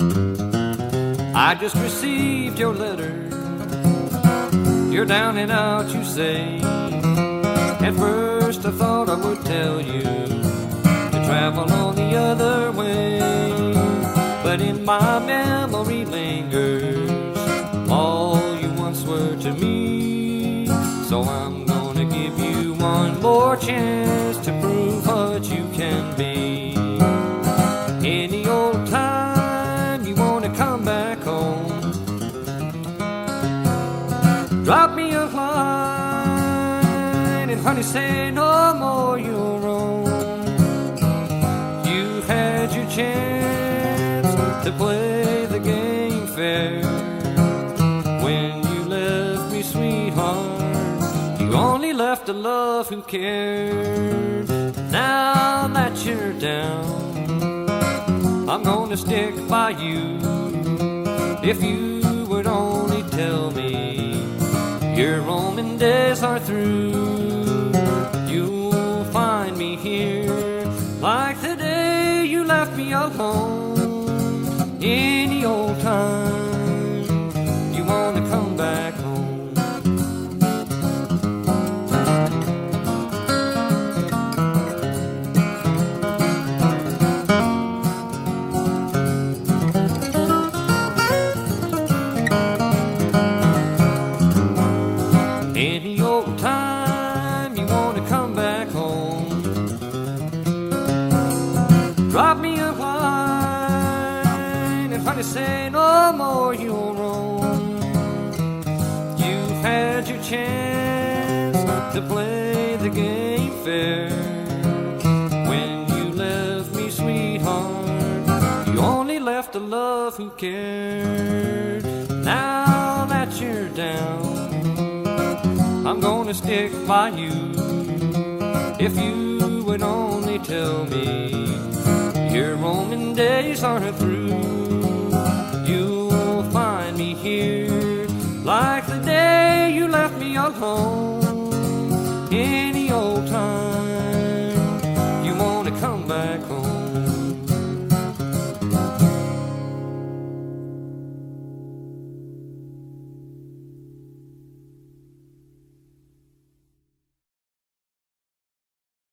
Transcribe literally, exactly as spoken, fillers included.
I just received your letter. You're down and out, you say. At first I thought I would tell you to travel on the other way, but in my memory lingers all you once were to me. So I'm gonna give you one more chance to prove what you can be. Any old time you wanna come back home, drop me a line, and honey, say no more you'll roam. You've had your chance to play the game fair. When you left me, sweetheart, you only left a love who cared. Now that you're down, I'm gonna stick by you. If you would only tell me your roaming days are through, you'll find me here like the day you left me alone. Any old time you wanna come back home. Any old time you wanna come back home, drop me a line, and honey, say no more you'll roam. You've had your chance to play the game fair. When you left me, sweetheart, you only left a love who cared. Now that you're down, I'm gonna stick by you. If you would only tell me your roaming days aren't through, you'll find me here like the day you left me alone.